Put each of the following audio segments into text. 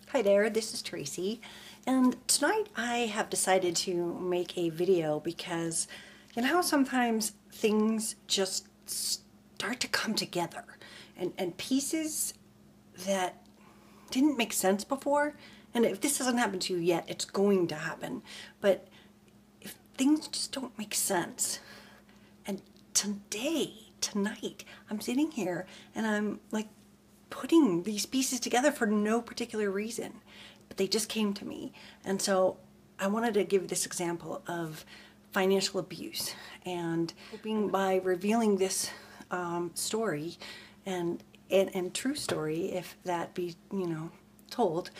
Hi there, this is Tracy, and tonight I have decided to make a video because you know how sometimes things just start to come together and pieces that didn't make sense before, and if this hasn't happened to you yet, it's going to happen, but if things just don't make sense, and tonight, I'm sitting here and I'm like putting these pieces together for no particular reason, but they just came to me. And so I wanted to give this example of financial abuse, and hoping by revealing this story and true story, if that be, told,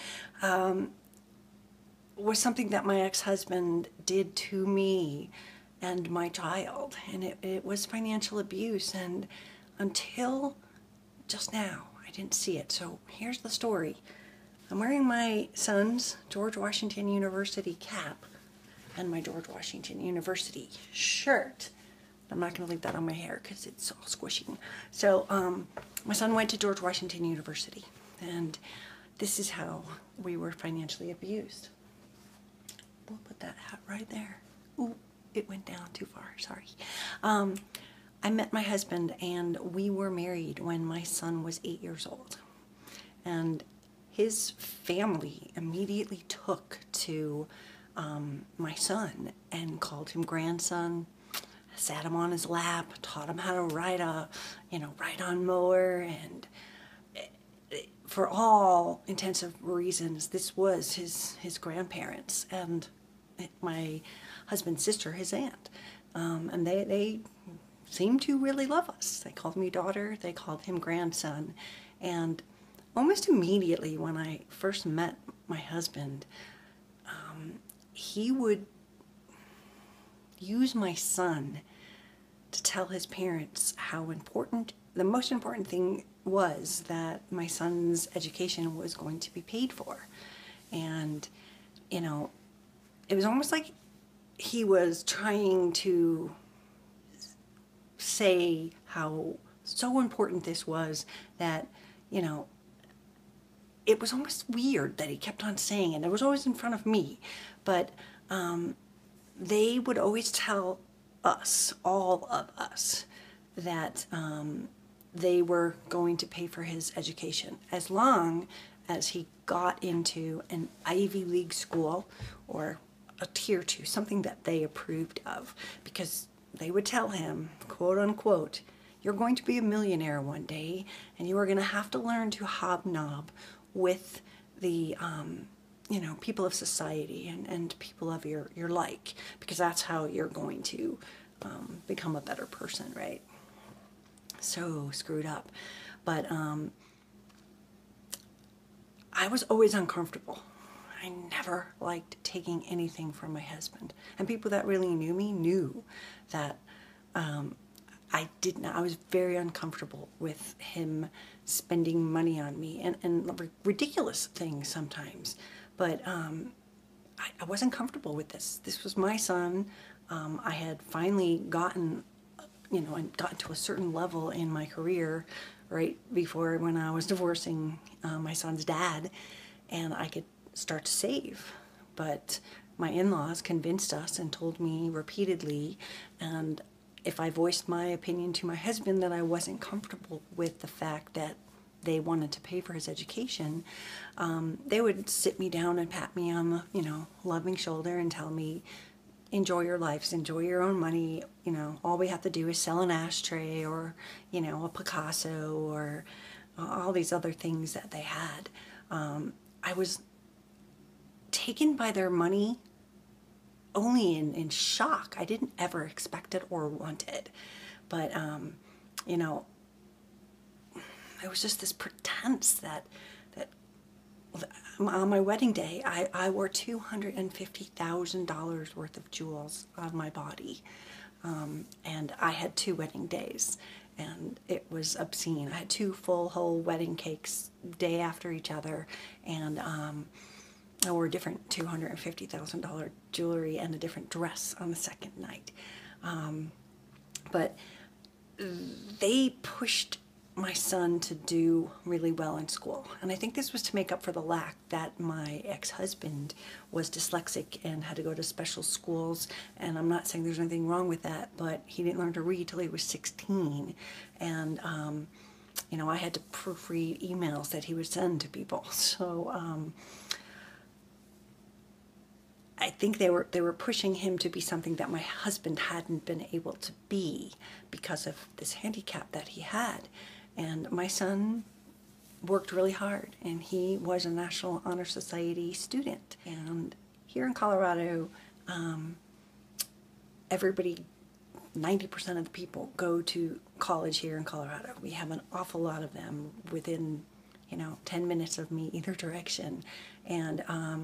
was something that my ex-husband did to me and my child, and it was financial abuse, and until just now I didn't see it. So here's the story. I'm wearing my son's George Washington University cap and my George Washington University shirt. I'm not going to leave that on my hair because it's all squishy. So my son went to George Washington University, and this is how we were financially abused. We'll put that hat right there. Ooh, it went down too far, sorry. I met my husband and we were married when my son was 8 years old. And his family immediately took to my son and called him grandson, sat him on his lap, taught him how to ride a, ride-on mower, and for all intensive reasons, this was his grandparents and my husband's sister, his aunt. And they seemed to really love us. They called me daughter, they called him grandson. And almost immediately when I first met my husband, he would use my son to tell his parents how important, the most important thing was that my son's education was going to be paid for. And, it was almost like he was trying to say how so important this was that, it was almost weird that he kept on saying it. It was always in front of me, but they would always tell us, all of us, that they were going to pay for his education as long as he got into an Ivy League school or a tier 2, something that they approved of, because they would tell him, quote unquote, you're going to be a millionaire one day and you are going to have to learn to hobnob with the people of society and people of your like, because that's how you're going to become a better person, right? So screwed up. But I was always uncomfortable. I never liked taking anything from my husband. And people that really knew me knew that I was very uncomfortable with him spending money on me and ridiculous things sometimes. But I wasn't comfortable with this. This was my son. I had finally gotten, and gotten to a certain level in my career right before when I was divorcing my son's dad, and I could start to save. But my in-laws convinced us and told me repeatedly, and if I voiced my opinion to my husband that I wasn't comfortable with the fact that they wanted to pay for his education, they would sit me down and pat me on the, loving shoulder and tell me, enjoy your lives, enjoy your own money, all we have to do is sell an ashtray or, a Picasso or all these other things that they had. I was taken by their money only in shock. I didn't ever expect it or want it. But, it was just this pretense that on my wedding day, I wore $250,000 worth of jewels on my body. And I had 2 wedding days, and it was obscene. I had 2 full whole wedding cakes day after each other, and I wore a different $250,000 jewelry and a different dress on the second night. But they pushed my son to do really well in school. And I think this was to make up for the lack that my ex-husband was dyslexic and had to go to special schools. And I'm not saying there's anything wrong with that, but he didn't learn to read till he was 16. And, you know, I had to proofread emails that he would send to people. So I think they were pushing him to be something that my husband hadn't been able to be because of this handicap that he had. And my son worked really hard, and he was a National Honor Society student. And here in Colorado, everybody, 90% of the people go to college here in Colorado. We have an awful lot of them within, 10 minutes of me either direction. And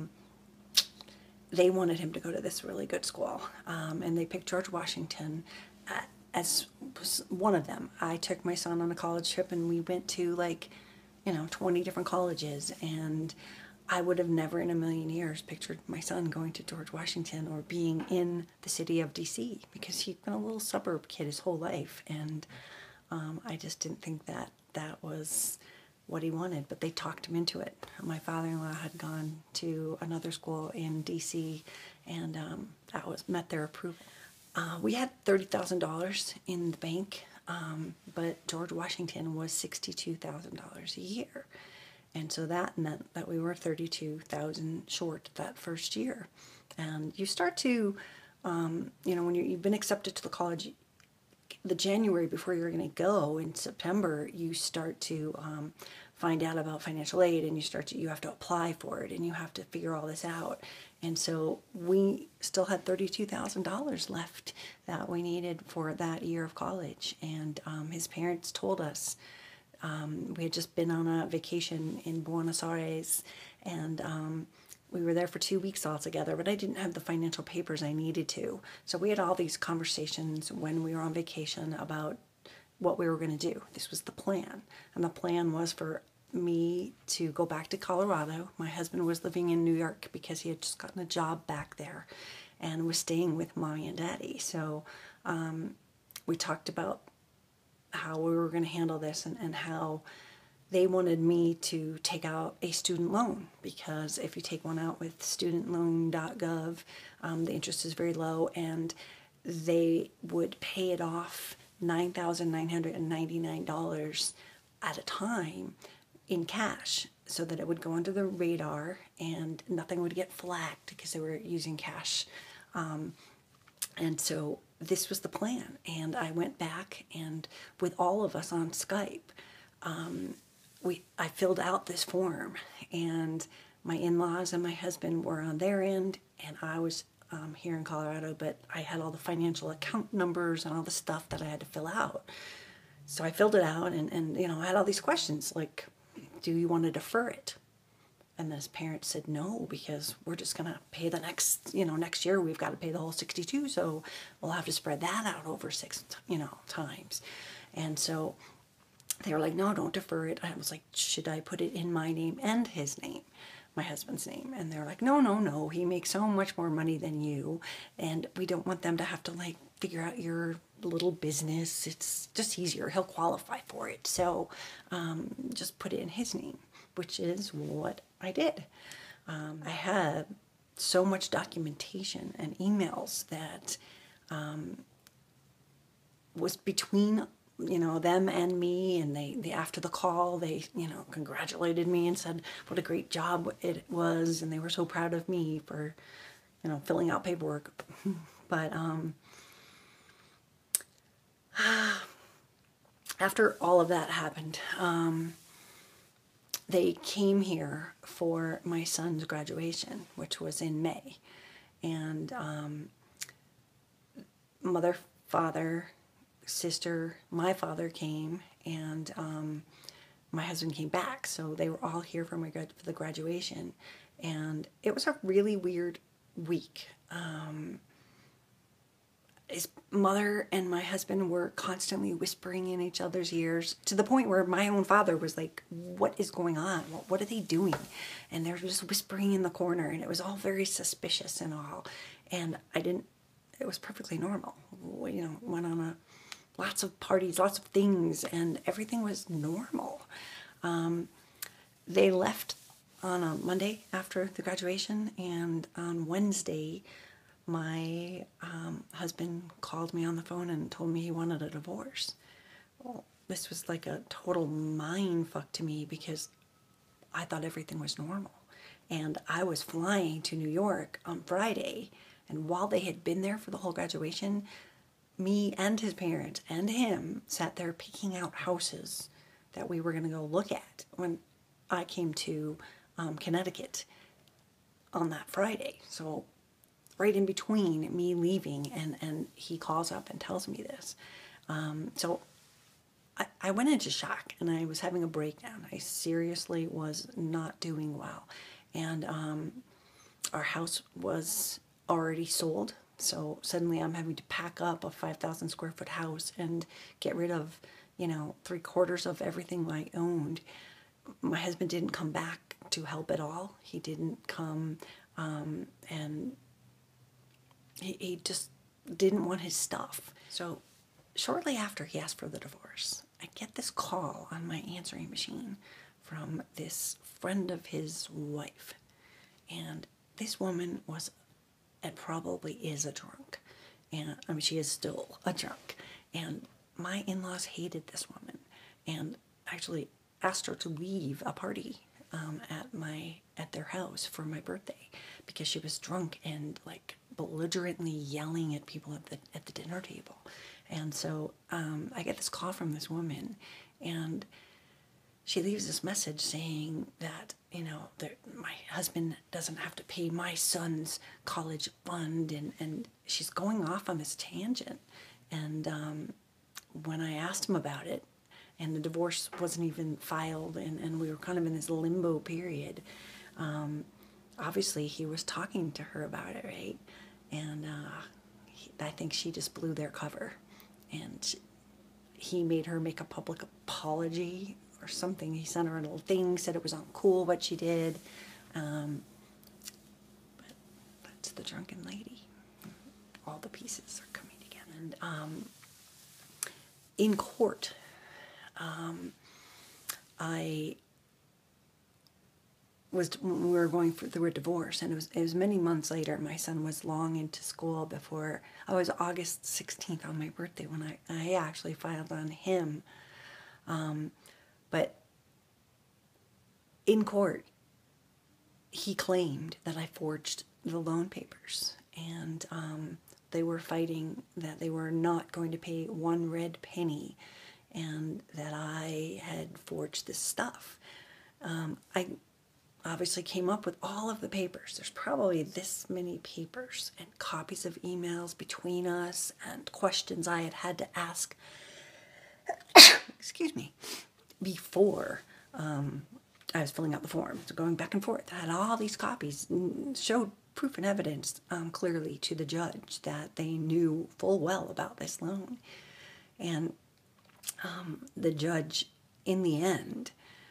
they wanted him to go to this really good school. And they picked George Washington as one of them. I took my son on a college trip, and we went to 20 different colleges, and I would have never in a million years pictured my son going to George Washington or being in the city of DC, because he'd been a little suburb kid his whole life, and I just didn't think that that was what he wanted, but they talked him into it. My father-in-law had gone to another school in DC, and that met their approval. We had $30,000 in the bank, but George Washington was $62,000 a year. And so that meant that we were $32,000 short that first year. And you start to, when you've been accepted to the college, the January before you're going to go in September, you start to find out about financial aid, and you have to apply for it, and you have to figure all this out. And so we still had $32,000 left that we needed for that year of college. And his parents told us, we had just been on a vacation in Buenos Aires, and we were there for 2 weeks all together, but I didn't have the financial papers I needed to. So we had all these conversations when we were on vacation about what we were going to do. This was the plan. And the plan was for me to go back to Colorado. My husband was living in New York because he had just gotten a job back there and was staying with Mommy and Daddy. So we talked about how we were going to handle this, and how they wanted me to take out a student loan, because if you take one out with studentloan.gov, the interest is very low, and they would pay it off $9,999 at a time in cash, so that it would go under the radar and nothing would get flagged because they were using cash. And so this was the plan. And I went back, and with all of us on Skype, I filled out this form, and my in-laws and my husband were on their end, and I was here in Colorado, but I had all the financial account numbers and all the stuff that I had to fill out. So I filled it out, and I had all these questions like, do you want to defer it? And then his parents said no, because we're just going to pay the next year we've got to pay the whole 62, so we'll have to spread that out over 6, times. And so they were like, no, don't defer it. I was like, should I put it in my name and his name, my husband's name? And they're like, no, he makes so much more money than you, and we don't want them to have to figure out your little business. It's just easier. He'll qualify for it. So just put it in his name, which is what I did. I had so much documentation and emails that was between them and me, and they after the call they congratulated me and said what a great job it was, and they were so proud of me for filling out paperwork. But after all of that happened, they came here for my son's graduation, which was in May. And mother, father, sister, my father came, and my husband came back. So they were all here for the graduation. And it was a really weird week. His mother and my husband were constantly whispering in each other's ears, to the point where my own father was like, what is going on? What are they doing? And they were just whispering in the corner, and it was all very suspicious and all. And it was perfectly normal. We, went on a lots of parties, lots of things, and everything was normal. They left on a Monday after the graduation, and on Wednesday, my husband called me on the phone and told me he wanted a divorce. Well, this was like a total mind fuck to me because I thought everything was normal. And I was flying to New York on Friday, and while they had been there for the whole graduation, me and his parents and him sat there picking out houses that we were going to go look at when I came to Connecticut on that Friday. So right in between me leaving and he calls up and tells me this. So I went into shock and I was having a breakdown. I seriously was not doing well. And our house was already sold. So suddenly I'm having to pack up a 5,000 square foot house and get rid of, 3/4 of everything I owned. My husband didn't come back to help at all. He didn't come, and he just didn't want his stuff. So shortly after he asked for the divorce, I get this call on my answering machine from this friend of his wife. And this woman was, and probably is, a drunk. And I mean, she is still a drunk. And my in-laws hated this woman and actually asked her to leave a party at their house for my birthday because she was drunk and like belligerently yelling at people at the dinner table. And so I get this call from this woman, and she leaves this message saying that, my husband doesn't have to pay my son's college fund, and she's going off on this tangent. And when I asked him about it, and the divorce wasn't even filed, and we were kind of in this limbo period, obviously he was talking to her about it, right? And I think she just blew their cover. And he made her make a public apology or something. He sent her a little thing, said it was uncool what she did. But that's the drunken lady. All the pieces are coming together. And in court, we were going through a divorce, and it was many months later. My son was long into school before. I was August 16th on my birthday when I actually filed on him. But in court, he claimed that I forged the loan papers, and they were fighting that they were not going to pay one red penny, and that I had forged this stuff. I obviously came up with all of the papers. There's probably this many papers and copies of emails between us and questions I had to ask, excuse me, before I was filling out the form. So going back and forth, I had all these copies, showed proof and evidence clearly to the judge that they knew full well about this loan. And the judge, in the end,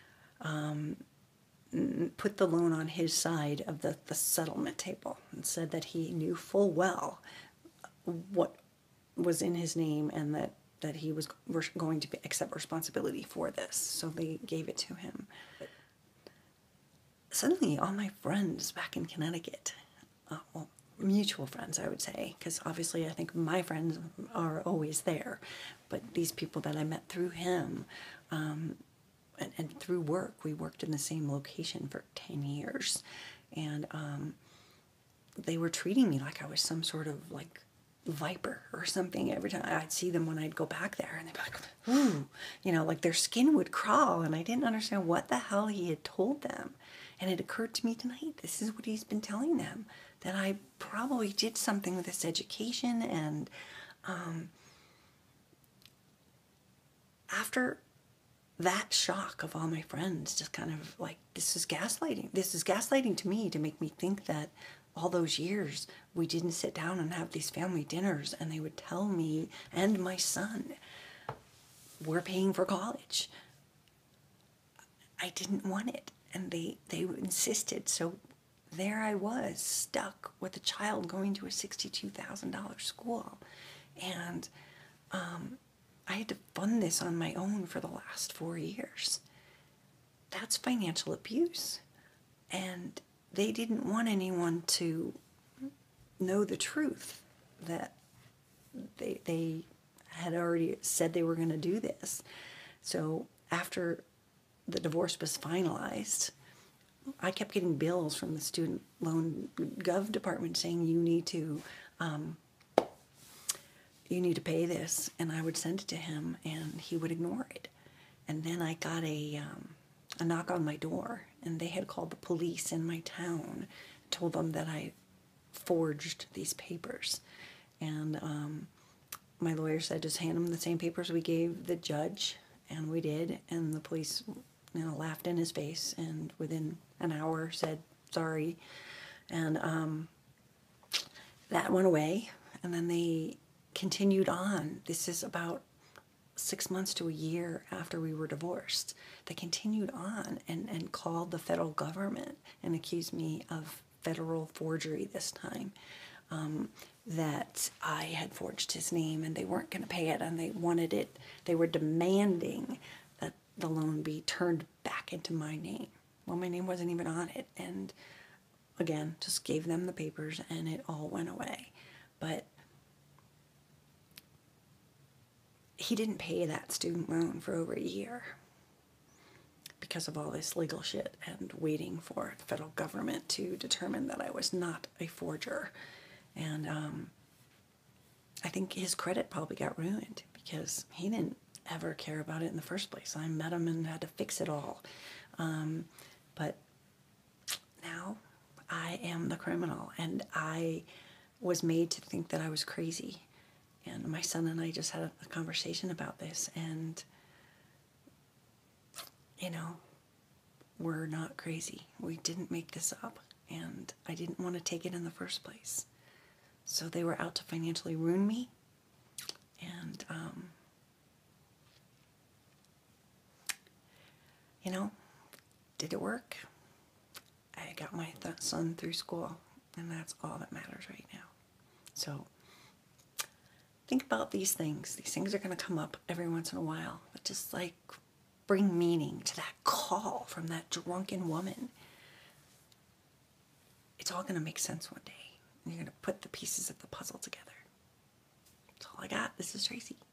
put the loan on his side of the settlement table and said that he knew full well what was in his name and that he was going to accept responsibility for this. So they gave it to him. But suddenly, all my friends back in Connecticut, well, mutual friends, I would say, because obviously I think my friends are always there, but these people that I met through him, and through work, we worked in the same location for 10 years, and they were treating me like I was some sort of like viper or something. Every time I'd see them when I'd go back there, and they'd be like, ooh, like their skin would crawl, and I didn't understand what the hell he had told them. And it occurred to me tonight, this is what he's been telling them, that I probably did something with this education. And after that shock of all my friends, just kind of like, this is gaslighting. This is gaslighting to me, to make me think that all those years we didn't sit down and have these family dinners, and they would tell me and my son, we're paying for college. I didn't want it, and they insisted. So there I was, stuck with a child going to a $62,000 school. And I had to fund this on my own for the last 4 years. That's financial abuse. And they didn't want anyone to know the truth that they had already said they were going to do this. So after the divorce was finalized, I kept getting bills from the student loan gov department saying you need to pay this, and I would send it to him, and he would ignore it. And then I got a knock on my door, and they had called the police in my town, told them that I forged these papers, and my lawyer said just hand them the same papers we gave the judge, and we did, and the police, laughed in his face, and within an hour said sorry, and that went away, and then they continued on. This is about 6 months to a year after we were divorced. They continued on and called the federal government and accused me of federal forgery this time, that I had forged his name and they weren't going to pay it, and they wanted it. They were demanding that the loan be turned back into my name. Well, my name wasn't even on it, and again, just gave them the papers and it all went away. But he didn't pay that student loan for over a year because of all this legal shit and waiting for the federal government to determine that I was not a forger. And I think his credit probably got ruined because he didn't ever care about it in the first place. I met him and had to fix it all. But now I am the criminal, and I was made to think that I was crazy. And my son and I just had a conversation about this, and, we're not crazy. We didn't make this up, and I didn't want to take it in the first place. So they were out to financially ruin me, and, did it work? I got my son through school, and that's all that matters right now. So think about these things. These things are going to come up every once in a while, but just bring meaning to that call from that drunken woman. It's all going to make sense one day, and you're going to put the pieces of the puzzle together. That's all I got. This is Tracy.